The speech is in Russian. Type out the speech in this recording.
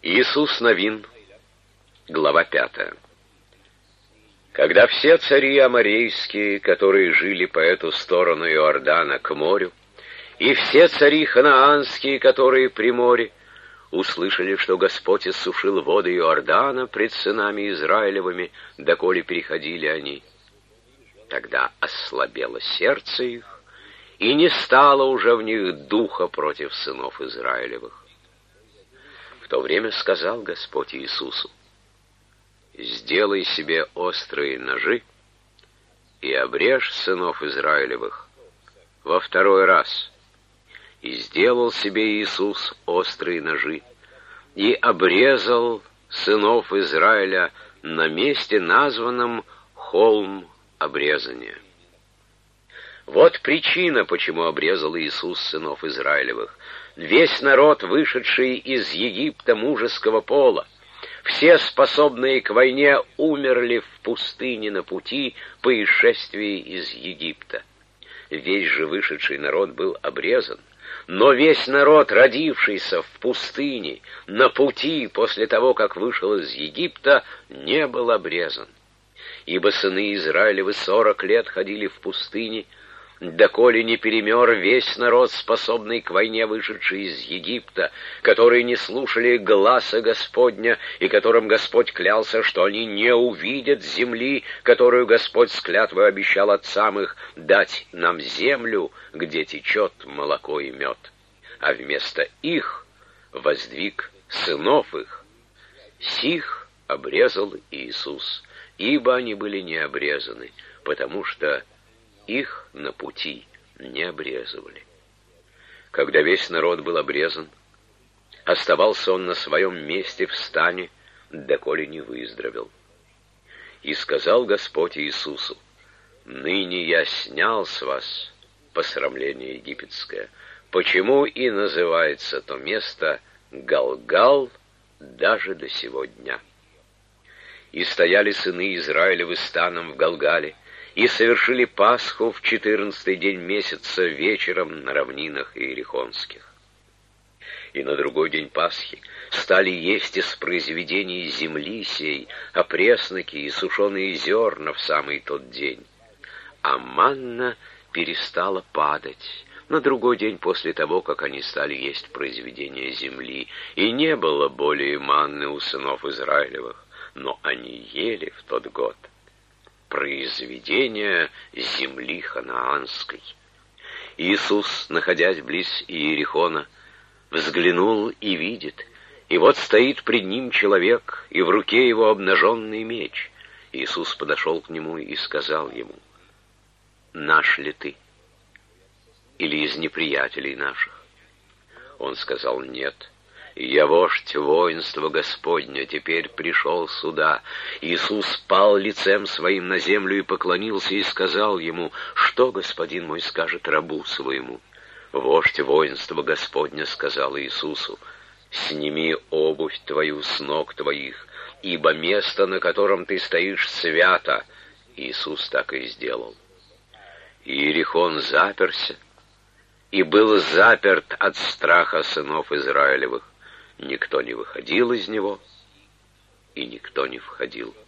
Иисус Новин, глава 5. Когда все цари аморейские, которые жили по эту сторону Иордана к морю, и все цари ханаанские, которые при море, услышали, что Господь иссушил воды Иордана пред сынами Израилевыми, доколе переходили они, тогда ослабело сердце их, и не стало уже в них духа против сынов Израилевых. В то время сказал Господь Иисусу: «Сделай себе острые ножи и обрежь сынов Израилевых во второй раз». И сделал себе Иисус острые ножи и обрезал сынов Израиля на месте, названном холм обрезания. Вот причина, почему обрезал Иисус сынов Израилевых. Весь народ, вышедший из Египта мужеского пола, все способные к войне, умерли в пустыне на пути по исшествии из Египта. Весь же вышедший народ был обрезан, но весь народ, родившийся в пустыне, на пути после того, как вышел из Египта, не был обрезан. Ибо сыны Израилевы 40 лет ходили в пустыне, доколе не перемер весь народ, способный к войне, вышедший из Египта, которые не слушали гласа Господня, и которым Господь клялся, что они не увидят земли, которую Господь с клятвой обещал отцам их дать нам землю, где течет молоко и мед. А вместо их воздвиг сынов их. Сих обрезал Иисус, ибо они были не обрезаны, потому что их на пути не обрезывали. Когда весь народ был обрезан, оставался он на своем месте в стане, доколе не выздоровел. И сказал Господь Иисусу: «Ныне я снял с вас посрамление египетское, почему и называется то место Галгал даже до сего дня». И стояли сыны Израилевы станом в Галгале, и совершили Пасху в 14-й день месяца вечером на равнинах иерихонских. И на другой день Пасхи стали есть из произведений земли сей опресноки и сушеные зерна в самый тот день. А манна перестала падать на другой день после того, как они стали есть произведения земли, и не было более манны у сынов Израилевых, но они ели в тот год произведения земли ханаанской. Иисус, находясь близ Иерихона, взглянул и видит, и вот стоит пред ним человек, и в руке его обнаженный меч. Иисус подошел к нему и сказал ему: «Наш ли ты? Или из неприятелей наших?» Он сказал: «Нет. Я вождь воинства Господня, теперь пришел сюда». Иисус пал лицем своим на землю и поклонился, и сказал ему: «Что господин мой скажет рабу своему?» Вождь воинства Господня сказал Иисусу: «Сними обувь твою с ног твоих, ибо место, на котором ты стоишь, свято». Иисус так и сделал. Иерихон заперся, и был заперт от страха сынов Израилевых. Никто не выходил из него, и никто не входил.